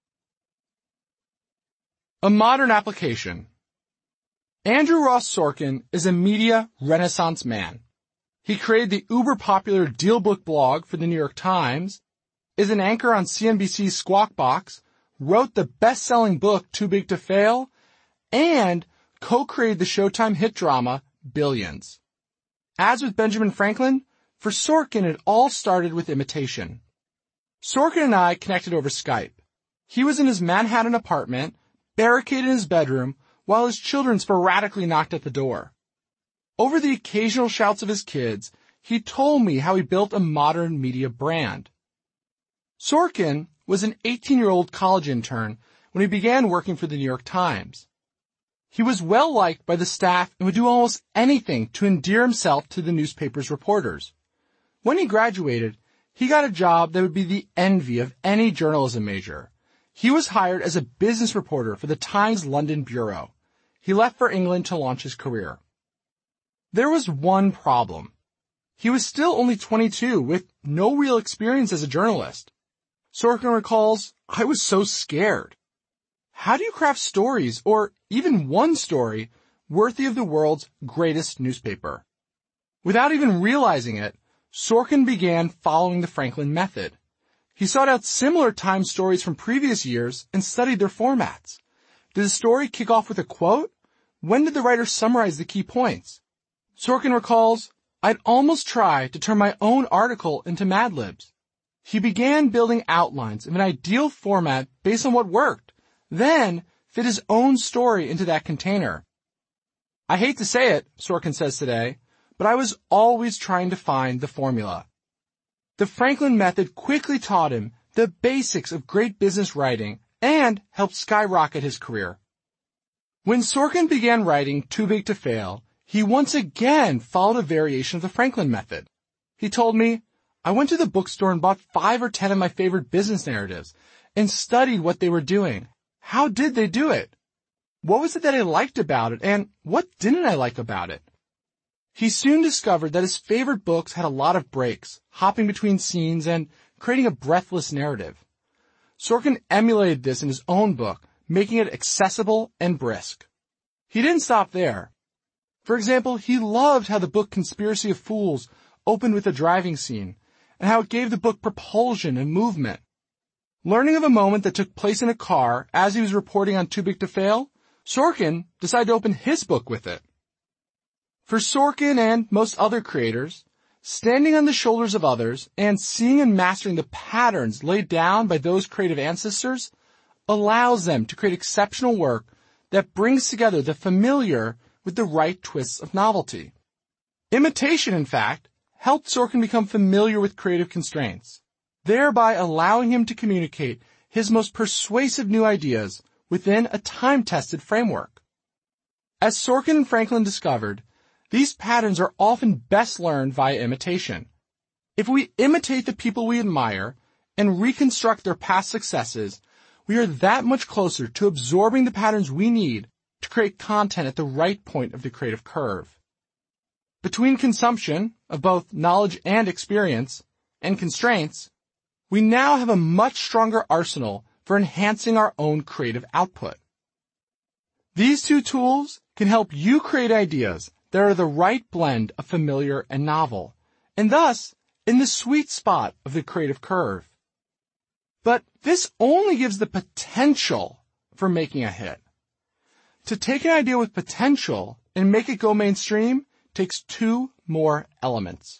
A modern application. Andrew Ross Sorkin is a media renaissance man. He created the uber-popular DealBook blog for the New York Times, is an anchor on CNBC's Squawk Box, wrote the best-selling book Too Big to Fail, and co-created the Showtime hit drama Billions. As with Benjamin Franklin, for Sorkin it all started with imitation. Sorkin and I connected over Skype. He was in his Manhattan apartment, barricaded in his bedroom, while his children sporadically knocked at the door. Over the occasional shouts of his kids, he told me how he built a modern media brand. Sorkin was an 18-year-old college intern when he began working for the New York Times. He was well-liked by the staff and would do almost anything to endear himself to the newspaper's reporters. When he graduated, he got a job that would be the envy of any journalism major. He was hired as a business reporter for the Times London bureau. He left for England to launch his career. There was one problem. He was still only 22 with no real experience as a journalist. Sorkin recalls, "I was so scared. How do you craft stories, or even one story, worthy of the world's greatest newspaper?" Without even realizing it, Sorkin began following the Franklin Method. He sought out similar time stories from previous years and studied their formats. Did the story kick off with a quote? When did the writer summarize the key points? Sorkin recalls, "I'd almost try to turn my own article into Mad Libs." He began building outlines of an ideal format based on what worked, then fit his own story into that container. "I hate to say it," Sorkin says today, but I was always trying to find the formula. The Franklin method quickly taught him the basics of great business writing and helped skyrocket his career. When Sorkin began writing Too Big to Fail, he once again followed a variation of the Franklin method. He told me, "I went to the bookstore and bought 5 or 10 of my favorite business narratives and studied what they were doing. How did they do it? What was it that I liked about it, and what didn't I like about it?" He soon discovered that his favorite books had a lot of breaks, hopping between scenes and creating a breathless narrative. Sorkin emulated this in his own book, making it accessible and brisk. He didn't stop there. For example, he loved how the book Conspiracy of Fools opened with a driving scene, and how it gave the book propulsion and movement. Learning of a moment that took place in a car as he was reporting on Too Big to Fail, Sorkin decided to open his book with it. For Sorkin and most other creators, standing on the shoulders of others and seeing and mastering the patterns laid down by those creative ancestors allows them to create exceptional work that brings together the familiar with the right twists of novelty. Imitation, in fact, helped Sorkin become familiar with creative constraints, thereby allowing him to communicate his most persuasive new ideas within a time-tested framework. As Sorkin and Franklin discovered, these patterns are often best learned via imitation. If we imitate the people we admire and reconstruct their past successes, we are that much closer to absorbing the patterns we need to create content at the right point of the creative curve. Between consumption of both knowledge and experience and constraints, we now have a much stronger arsenal for enhancing our own creative output. These two tools can help you create ideas that are the right blend of familiar and novel, and thus in the sweet spot of the creative curve. But this only gives the potential for making a hit. To take an idea with potential and make it go mainstream takes 2 more elements.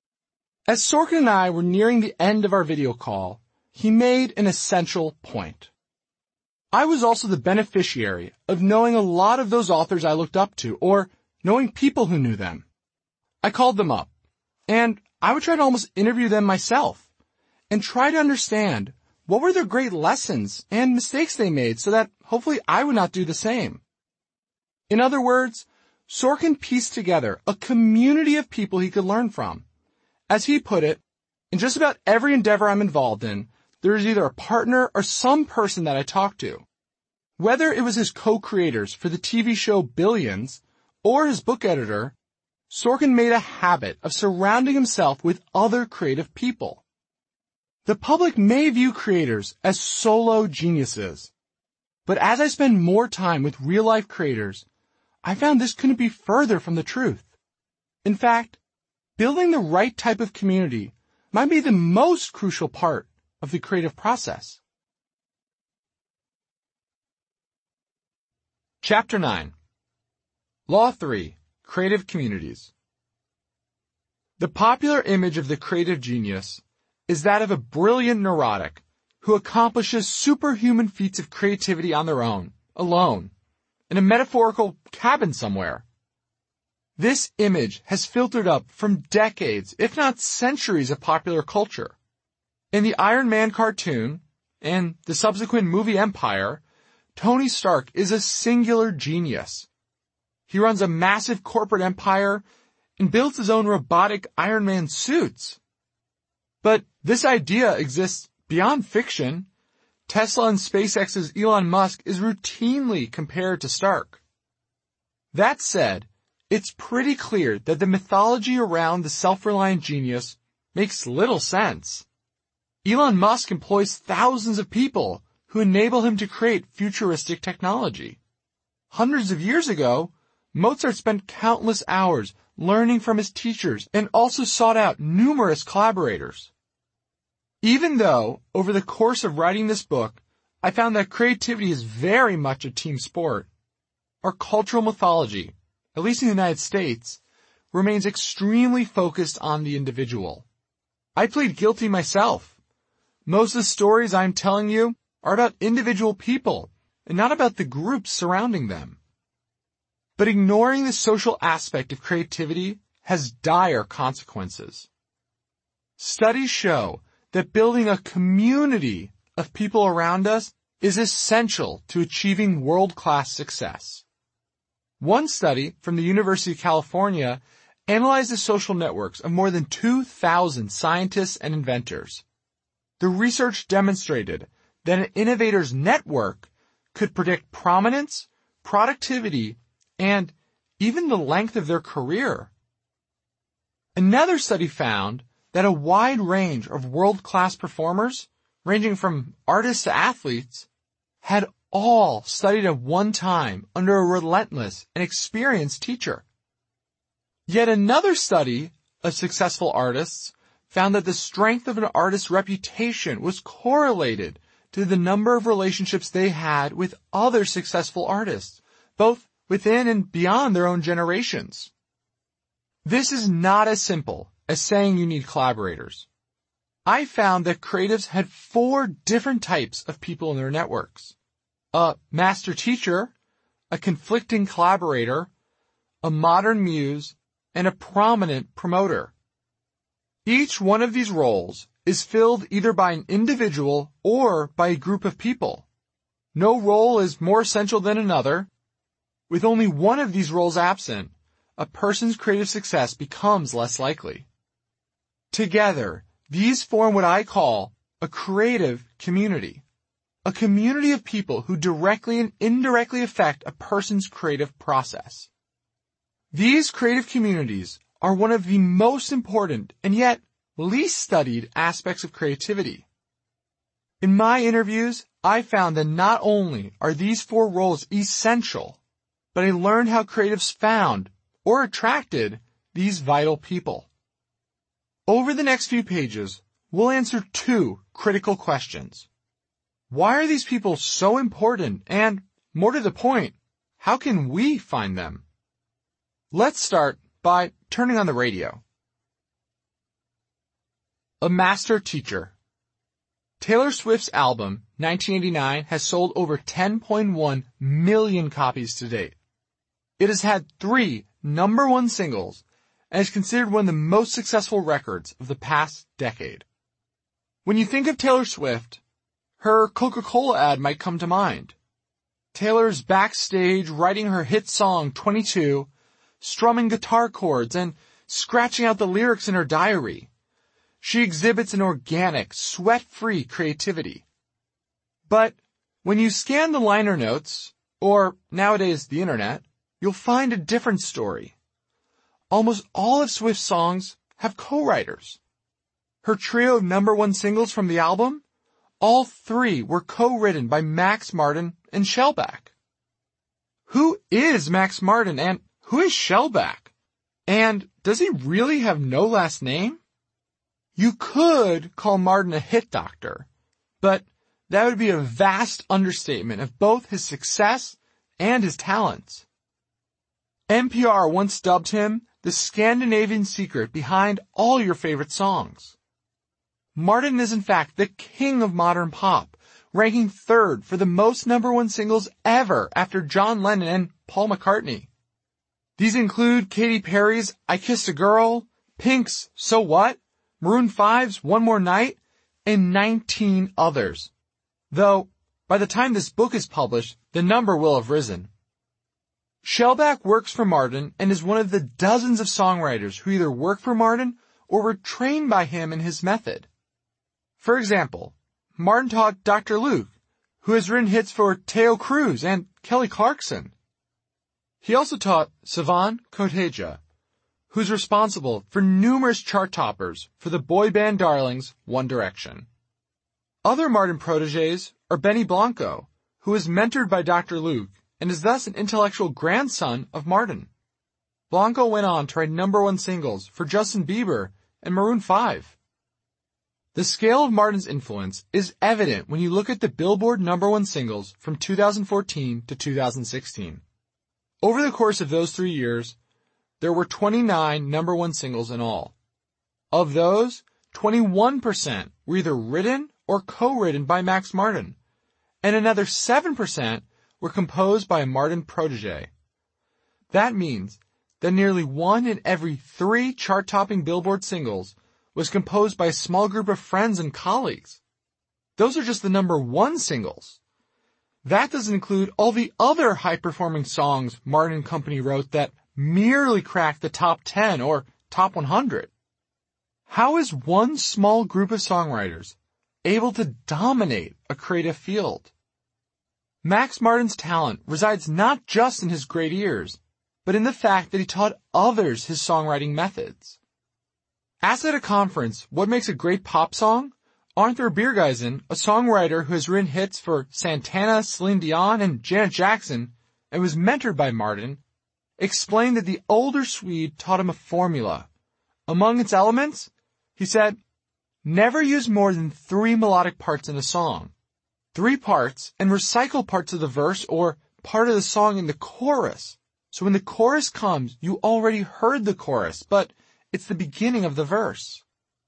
As Sorkin and I were nearing the end of our video call, he made an essential point. I was also the beneficiary of knowing a lot of those authors I looked up to, or knowing people who knew them. I called them up, and I would try to almost interview them myself, and try to understand what were their great lessons and mistakes they made so that hopefully I would not do the same. In other words, Sorkin pieced together a community of people he could learn from. As he put it, in just about every endeavor I'm involved in, there is either a partner or some person that I talk to. Whether it was his co-creators for the TV show Billions or his book editor, Sorkin made a habit of surrounding himself with other creative people. The public may view creators as solo geniuses, but as I spend more time with real-life creators, I found this couldn't be further from the truth. In fact, building the right type of community might be the most crucial part of the creative process. Chapter 9. Law 3. Creative Communities. The popular image of the creative genius is that of a brilliant neurotic who accomplishes superhuman feats of creativity on their own, alone, in a metaphorical cabin somewhere. This image has filtered up from decades, if not centuries, of popular culture. In the Iron Man cartoon and the subsequent movie Empire, Tony Stark is a singular genius. He runs a massive corporate empire and builds his own robotic Iron Man suits. But this idea exists beyond fiction. Tesla and SpaceX's Elon Musk is routinely compared to Stark. That said, it's pretty clear that the mythology around the self-reliant genius makes little sense. Elon Musk employs thousands of people who enable him to create futuristic technology. Hundreds of years ago, Mozart spent countless hours learning from his teachers and also sought out numerous collaborators. Even though, over the course of writing this book, I found that creativity is very much a team sport, our cultural mythology, at least in the United States, remains extremely focused on the individual. I plead guilty myself. Most of the stories I'm telling you are about individual people and not about the groups surrounding them. But ignoring the social aspect of creativity has dire consequences. Studies show that building a community of people around us is essential to achieving world-class success. One study from the University of California analyzed the social networks of more than 2,000 scientists and inventors. The research demonstrated that an innovator's network could predict prominence, productivity, and even the length of their career. Another study found that a wide range of world-class performers, ranging from artists to athletes, had all studied at one time under a relentless and experienced teacher. Yet another study of successful artists found that the strength of an artist's reputation was correlated to the number of relationships they had with other successful artists, both within and beyond their own generations. This is not as simple as saying you need collaborators. I found that creatives had 4 different types of people in their networks: a master teacher, a conflicting collaborator, a modern muse, and a prominent promoter. Each one of these roles is filled either by an individual or by a group of people. No role is more essential than another. With only one of these roles absent, a person's creative success becomes less likely. Together, these form what I call a creative community. A community of people who directly and indirectly affect a person's creative process. These creative communities are one of the most important and yet least studied aspects of creativity. In my interviews, I found that not only are these 4 roles essential, but I learned how creatives found or attracted these vital people. Over the next few pages, we'll answer 2 critical questions. Why are these people so important? And, more to the point, how can we find them? Let's start by turning on the radio. A master teacher. Taylor Swift's album, 1989, has sold over 10.1 million copies to date. It has had 3 #1 singles and is considered one of the most successful records of the past decade. When you think of Taylor Swift, her Coca-Cola ad might come to mind. Taylor's backstage writing her hit song 22, strumming guitar chords and scratching out the lyrics in her diary. She exhibits an organic, sweat-free creativity. But when you scan the liner notes, or nowadays the internet, you'll find a different story. Almost all of Swift's songs have co-writers. Her trio of #1 singles from the album, all 3 were co-written by Max Martin and Shellback. Who is Max Martin and who is Shellback? And does he really have no last name? You could call Martin a hit doctor, but that would be a vast understatement of both his success and his talents. NPR once dubbed him the Scandinavian secret behind all your favorite songs. Martin is in fact the king of modern pop, ranking 3rd for the most #1 singles ever after John Lennon and Paul McCartney. These include Katy Perry's I Kissed a Girl, Pink's So What, Maroon 5's One More Night, and 19 others. Though, by the time this book is published, the number will have risen. Shellback works for Martin and is one of the dozens of songwriters who either work for Martin or were trained by him in his method. For example, Martin taught Dr. Luke, who has written hits for Teo Cruz and Kelly Clarkson. He also taught Savan Kotecha, who's responsible for numerous chart toppers for the boy band darlings One Direction. Other Martin protégés are Benny Blanco, who was mentored by Dr. Luke and is thus an intellectual grandson of Martin. Blanco went on to write #1 singles for Justin Bieber and Maroon 5. The scale of Martin's influence is evident when you look at the Billboard #1 singles from 2014 to 2016. Over the course of those 3 years, there were 29 #1 singles in all. Of those, 21% were either written or co-written by Max Martin, and another 7% were composed by a Martin protégé. That means that nearly 1 in every 3 chart-topping Billboard singles was composed by a small group of friends and colleagues. Those are just the number 1 singles. That doesn't include all the other high-performing songs Martin and Company wrote that merely cracked the top 10 or top 100. How is one small group of songwriters able to dominate a creative field? Max Martin's talent resides not just in his great ears, but in the fact that he taught others his songwriting methods. Asked at a conference what makes a great pop song, Arthur Biergeisen, a songwriter who has written hits for Santana, Celine Dion, and Janet Jackson, and was mentored by Martin, explained that the older Swede taught him a formula. Among its elements, he said, never use more than 3 melodic parts in a song. 3 parts, and recycle parts of the verse or part of the song in the chorus. So when the chorus comes, you already heard the chorus, but it's the beginning of the verse.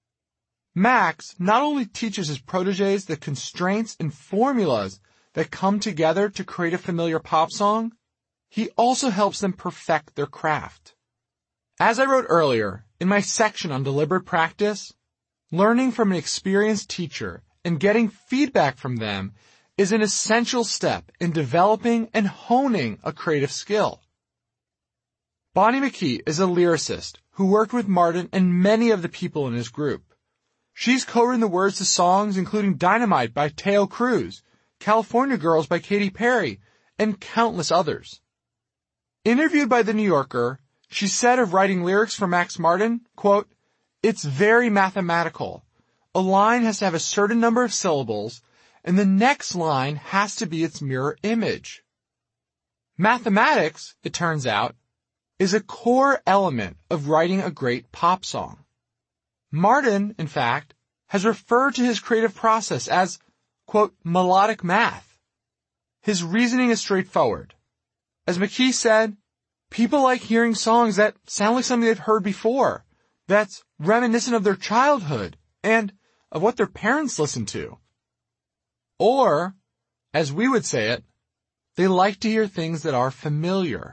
Max not only teaches his protégés the constraints and formulas that come together to create a familiar pop song, he also helps them perfect their craft. As I wrote earlier, in my section on deliberate practice, learning from an experienced teacher and getting feedback from them is an essential step in developing and honing a creative skill. Bonnie McKee is a lyricist who worked with Martin and many of the people in his group. She's co-written the words to songs including Dynamite by Teo Cruz, California Girls by Katy Perry, and countless others. Interviewed by The New Yorker, she said of writing lyrics for Max Martin, quote, "It's very mathematical. A line has to have a certain number of syllables, and the next line has to be its mirror image." Mathematics, it turns out, is a core element of writing a great pop song. Martin, in fact, has referred to his creative process as, quote, melodic math. His reasoning is straightforward. As McKee said, people like hearing songs that sound like something they've heard before, that's reminiscent of their childhood and of what their parents listened to. Or, as we would say it, they like to hear things that are familiar.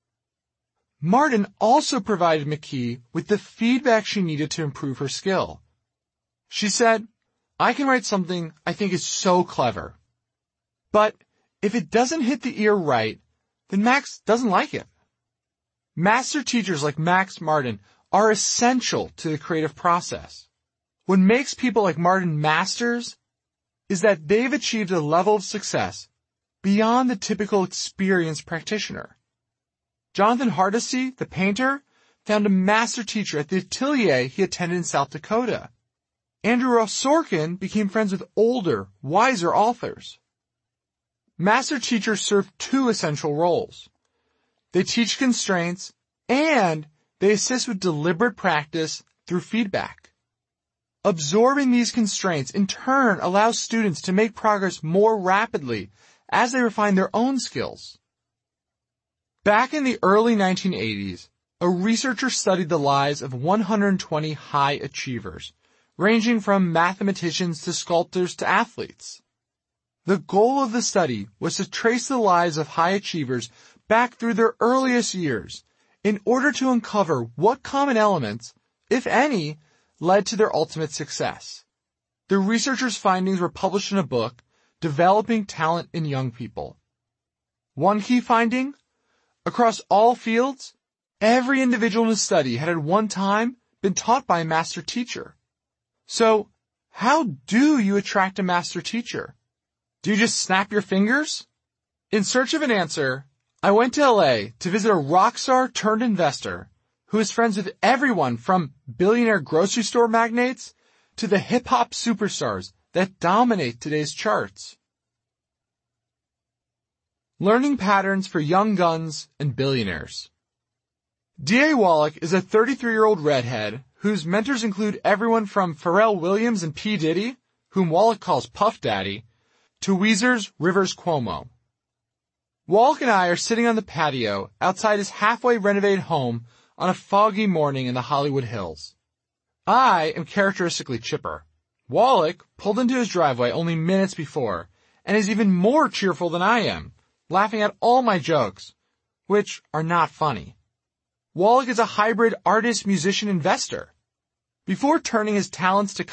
Martin also provided McKee with the feedback she needed to improve her skill. She said, "I can write something I think is so clever. But if it doesn't hit the ear right, then Max doesn't like it." Master teachers like Max Martin are essential to the creative process. What makes people like Martin masters is that they've achieved a level of success beyond the typical experienced practitioner. Jonathan Hardesty, the painter, found a master teacher at the atelier he attended in South Dakota. Andrew Ross Sorkin became friends with older, wiser authors. Master teachers serve 2 essential roles. They teach constraints and they assist with deliberate practice through feedback. Absorbing these constraints in turn allows students to make progress more rapidly as they refine their own skills. Back in the early 1980s, a researcher studied the lives of 120 high achievers, ranging from mathematicians to sculptors to athletes. The goal of the study was to trace the lives of high achievers back through their earliest years in order to uncover what common elements, if any, led to their ultimate success. The researchers' findings were published in a book, Developing Talent in Young People. One key finding: across all fields, every individual in the study had at one time been taught by a master teacher. So, how do you attract a master teacher? Do you just snap your fingers? In search of an answer, I went to LA to visit a rock star turned investor who is friends with everyone from billionaire grocery store magnates to the hip-hop superstars that dominate today's charts. Learning patterns for young guns and billionaires. D.A. Wallach is a 33-year-old redhead whose mentors include everyone from Pharrell Williams and P. Diddy, whom Wallach calls Puff Daddy, to Weezer's Rivers Cuomo. Wallach and I are sitting on the patio outside his halfway renovated home on a foggy morning in the Hollywood Hills. I am characteristically chipper. Wallach pulled into his driveway only minutes before and is even more cheerful than I am, laughing at all my jokes, which are not funny. Wallach is a hybrid artist-musician investor. Before turning his talents to